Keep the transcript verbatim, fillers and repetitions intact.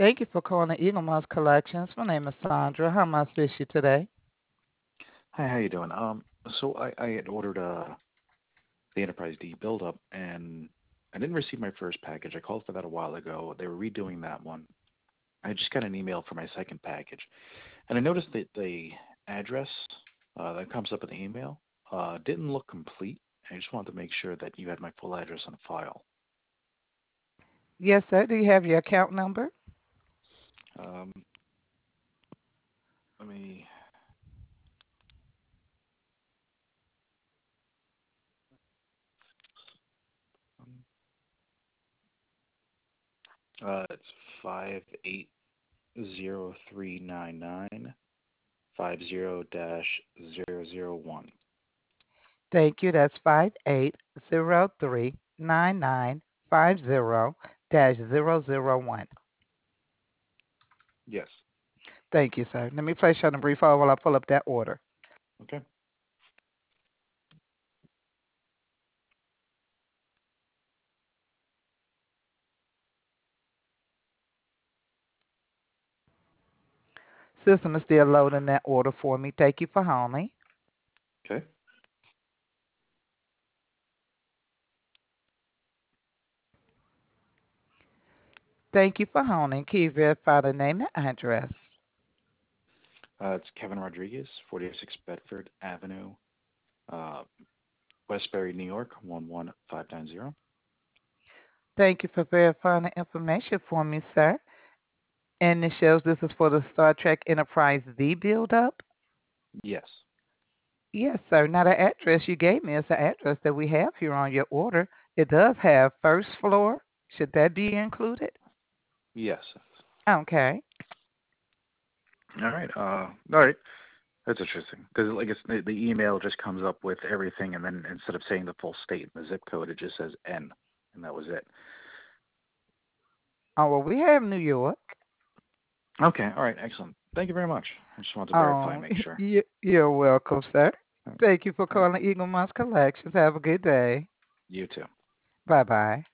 Thank you for calling Eagle Mouse Collections. My name is Sandra. How may I assist you today? Hi, how you doing? Um, so I, I had ordered uh the Enterprise D build up, and I didn't receive my first package. I called for that a while ago. They were redoing that one. I just got an email for my second package, and I noticed that the address uh, that comes up in the email uh, didn't look complete. I just wanted to make sure that you had my full address on file. Yes, sir. Do you have your account number? Um, let me. Uh, it's five eight zero three nine nine five zero dash zero zero one. Thank you. That's five eight zero three nine nine five zero dash zero zero one. Yes. Thank you, sir. Let me place you on a brief hold while I pull up that order. Okay. System is still loading that order for me. Thank you for holding. Okay. Thank you for holding. Can you verify the name and address? Uh, it's Kevin Rodriguez, forty-six Bedford Avenue, uh, Westbury, New York, one one five nine zero. Thank you for verifying the information for me, sir. And it shows this is for the Star Trek Enterprise D build up. Yes. Yes, sir. Now, the address you gave me is the address that we have here on your order. It does have first floor. Should that be included? Yes. Okay. All right. Uh, all right. That's interesting because like it's the, the email just comes up with everything, and then instead of saying the full state and the zip code, it just says N, and that was it. Oh, well, we have New York. Okay. All right. Excellent. Thank you very much. I just wanted to verify and Oh, make sure. you- you're welcome, sir. All Thank you for right. calling Eagle Mouse Collections. Have a good day. You too. Bye bye.